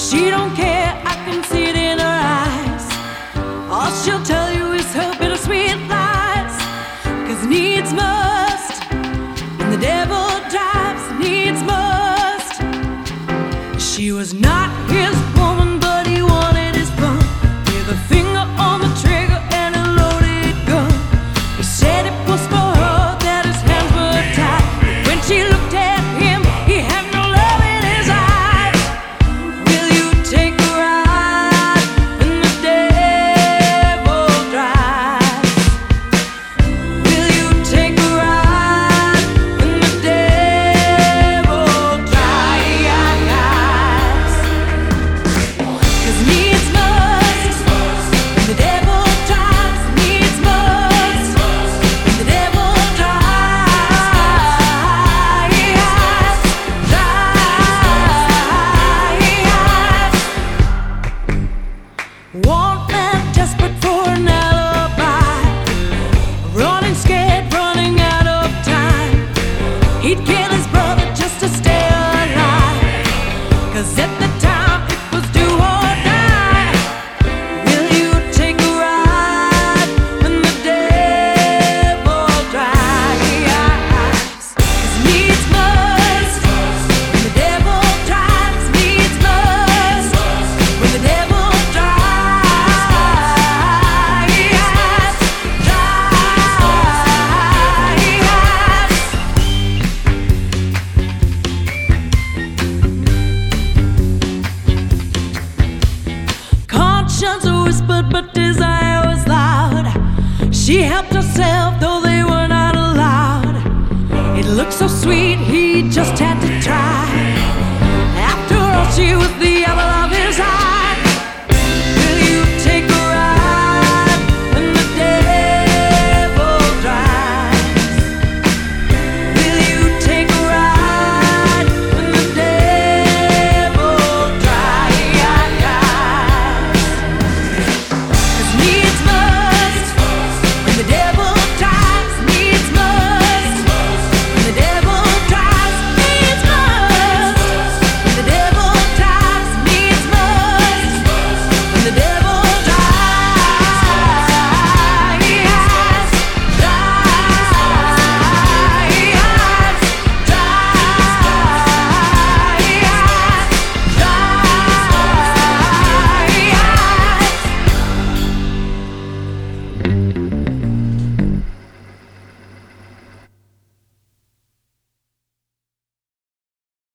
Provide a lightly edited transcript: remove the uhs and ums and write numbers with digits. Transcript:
She don't care, I can see it in her eyes. All she'll tell you is her bittersweet lies. 'Cause needs must, and the devil drives, needs must. She was not his woman, but he wanted his fun. With a finger on the trigger and a loaded gun. He said it was for her that his hands were tied. When she looked at him, he had no love in his eyes. Will you take a ride when the devil drives? Will you take a ride when the devil drives? 'Cause needs must, when the devil drives, needs must, when the devil drives, One man desperate for an alibi, running scared, running out of time. He'd kill his brother just to stay alive. 'Cause at the time it was do or die. Will you take a ride when the devil drives? 'Cause needs must, when the devil drives, needs must, when the devil Conscience whispered, but desire was loud. She helped herself, though they were not allowed. It looked so sweet, he just had to try.